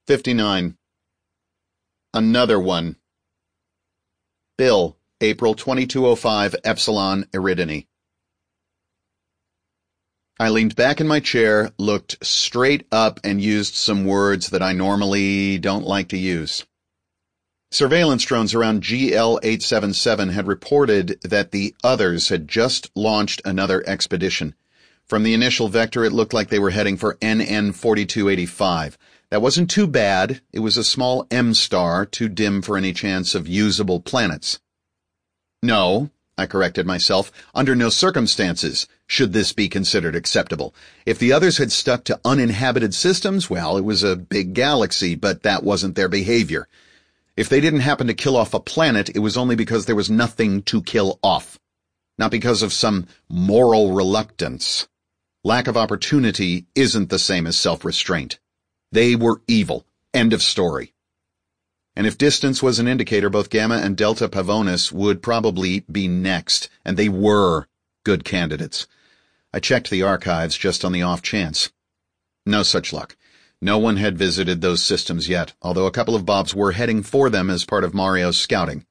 59. Another one. Bill, April 2205, Epsilon Eridani. I leaned back in my chair, looked straight up, and used some words that I normally don't like to use. Surveillance drones around GL-877 had reported that the others had just launched another expedition. From the initial vector, it looked like they were heading for NN-4285. That wasn't too bad. It was a small M-star, too dim for any chance of usable planets. No, I corrected myself, under no circumstances should this be considered acceptable. If the others had stuck to uninhabited systems, well, it was a big galaxy, but that wasn't their behavior. If they didn't happen to kill off a planet, it was only because there was nothing to kill off, not because of some moral reluctance. Lack of opportunity isn't the same as self-restraint. They were evil. End of story. And if distance was an indicator, both Gamma and Delta Pavonis would probably be next, and they were good candidates. I checked the archives just on the off chance. No such luck. No one had visited those systems yet, although a couple of Bobs were heading for them as part of Mario's scouting.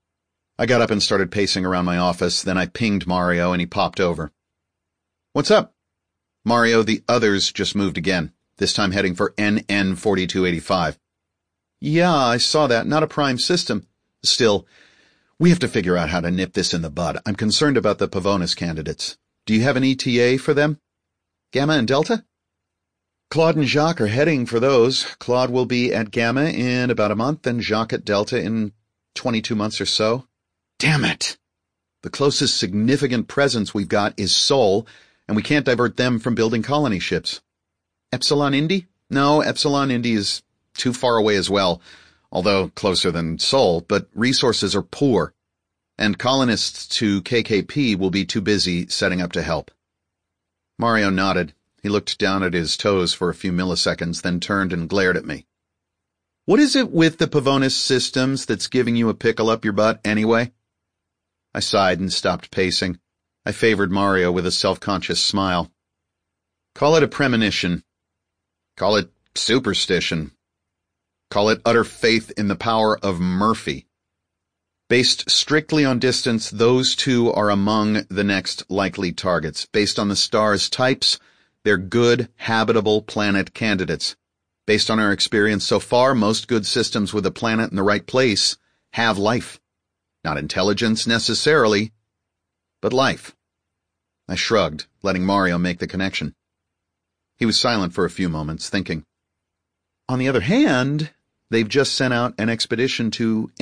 I got up and started pacing around my office, then I pinged Mario and he popped over. "What's up?" "Mario, the others just moved again, this time heading for NN-4285. "Yeah, I saw that. Not a prime system. Still, we have to figure out how to nip this in the bud. I'm concerned about the Pavonis candidates. Do you have an ETA for them?" "Gamma and Delta?" "Claude and Jacques are heading for those. Claude will be at Gamma in about a month, and Jacques at Delta in 22 months or so." Damn it! The closest significant presence we've got is Sol, and we can't divert them from building colony ships. Epsilon Indi? No, Epsilon Indi is too far away as well, although closer than Sol, but resources are poor, and colonists to KKP will be too busy setting up to help. Mario nodded. He looked down at his toes for a few milliseconds, then turned and glared at me. "What is it with the Pavonis systems that's giving you a pickle up your butt anyway?" I sighed and stopped pacing. I favored Mario with a self-conscious smile. "Call it a premonition. Call it superstition. Call it utter faith in the power of Murphy. Based strictly on distance, those two are among the next likely targets. Based on the star's types, they're good, habitable planet candidates. Based on our experience so far, most good systems with a planet in the right place have life. Not intelligence necessarily, but life." I shrugged, letting Mario make the connection. He was silent for a few moments, thinking. "On the other hand, they've just sent out an expedition to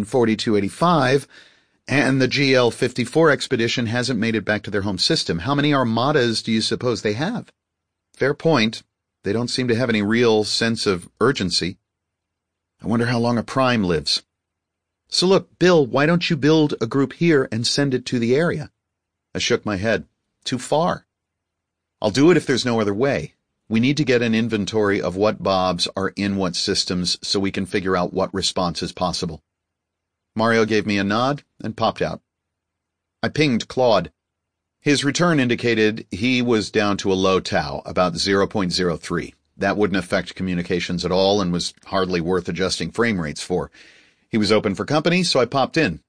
NN-4285, and the GL-54 expedition hasn't made it back to their home system. How many armadas do you suppose they have?" "Fair point. They don't seem to have any real sense of urgency. I wonder how long a prime lives. So look, Bill, why don't you build a group here and send it to the area?" I shook my head. "Too far." "I'll do it if there's no other way. We need to get an inventory of what Bobs are in what systems so we can figure out what response is possible." Mario gave me a nod and popped out. I pinged Claude. His return indicated he was down to a low tau, about 0.03. That wouldn't affect communications at all and was hardly worth adjusting frame rates for. He was open for company, so I popped in.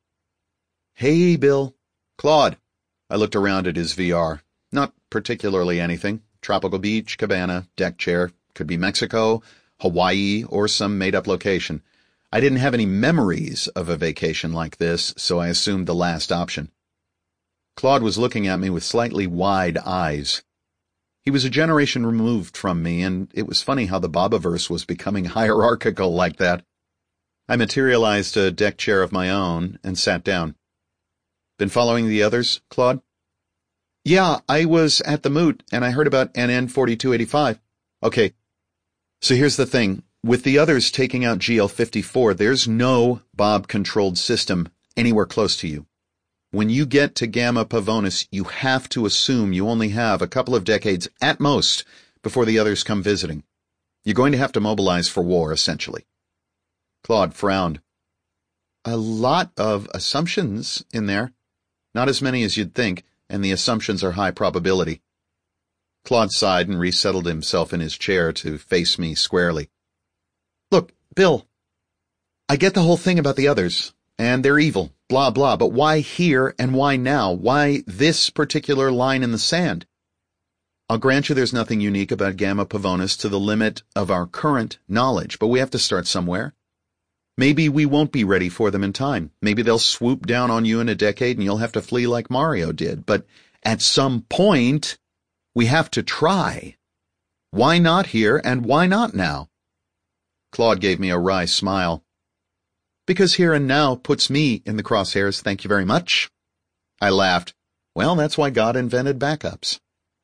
"Hey, Bill." "Claude." I looked around at his VR. Not particularly anything. Tropical beach, cabana, deck chair. Could be Mexico, Hawaii, or some made-up location. I didn't have any memories of a vacation like this, so I assumed the last option. Claude was looking at me with slightly wide eyes. He was a generation removed from me, and it was funny how the Bobaverse was becoming hierarchical like that. I materialized a deck chair of my own and sat down. "Been following the others, Claude?" "Yeah, I was at the Moot, and I heard about NN-4285. "Okay, so here's the thing. With the others taking out GL-54, there's no Bob-controlled system anywhere close to you. When you get to Gamma Pavonis, you have to assume you only have a couple of decades at most before the others come visiting. You're going to have to mobilize for war, essentially." Claude frowned. "A lot of assumptions in there. Not as many as you'd think, and the assumptions are high probability." Claude sighed and resettled himself in his chair to face me squarely. Look, Bill, I get the whole thing about the others, and they're evil, blah, blah, but why here and why now? Why this particular line in the sand? I'll grant you there's nothing unique about Gamma Pavonis to the limit of our current knowledge, but we have to start somewhere. Maybe we won't be ready for them in time. Maybe they'll swoop down on you in a decade and you'll have to flee like Mario did. But at some point, we have to try. Why not here and why not now? Claude gave me a wry smile. Because here and now puts me in the crosshairs, thank you very much. I laughed. Well, that's why God invented backups.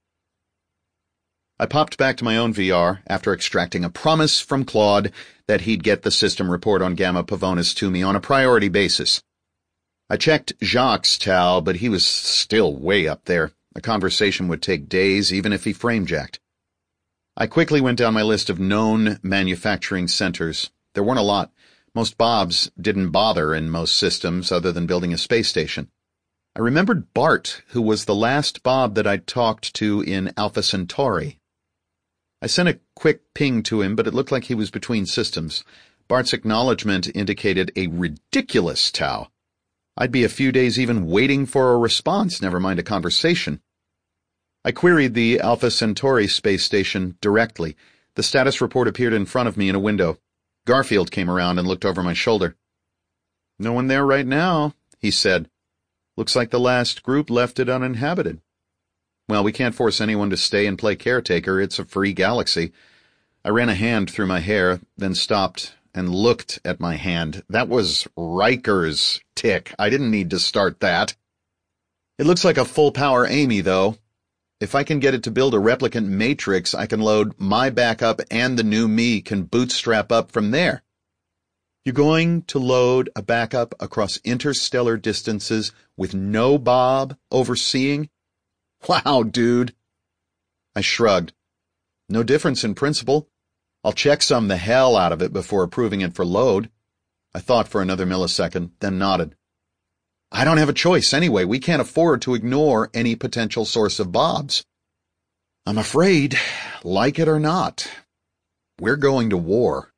I popped back to my own VR after extracting a promise from Claude that he'd get the system report on Gamma Pavonis to me on a priority basis. I checked Jacques' Tau, but he was still way up there. A conversation would take days, even if he frame-jacked. I quickly went down my list of known manufacturing centers. There weren't a lot. Most Bobs didn't bother in most systems other than building a space station. I remembered Bart, who was the last Bob that I'd talked to in Alpha Centauri. I sent a quick ping to him, but it looked like he was between systems. Bart's acknowledgement indicated a ridiculous Tau. I'd be a few days even waiting for a response, never mind a conversation. I queried the Alpha Centauri space station directly. The status report appeared in front of me in a window. Garfield came around and looked over my shoulder. "No one there right now," he said. "Looks like the last group left it uninhabited." Well, we can't force anyone to stay and play caretaker. It's a free galaxy. I ran a hand through my hair, then stopped and looked at my hand. That was Riker's tick. I didn't need to start that. It looks like a full-power Amy, though. If I can get it to build a replicant matrix, I can load my backup and the new me can bootstrap up from there. You're going to load a backup across interstellar distances with no Bob overseeing? Wow, dude. I shrugged. No difference in principle. I'll checksum the hell out of it before approving it for load. I thought for another millisecond, then nodded. I don't have a choice anyway. We can't afford to ignore any potential source of Bobs. I'm afraid, like it or not, we're going to war.